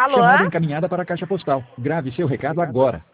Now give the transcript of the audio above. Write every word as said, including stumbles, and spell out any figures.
Alô? Chamada encaminhada para a caixa postal. Grave seu recado agora.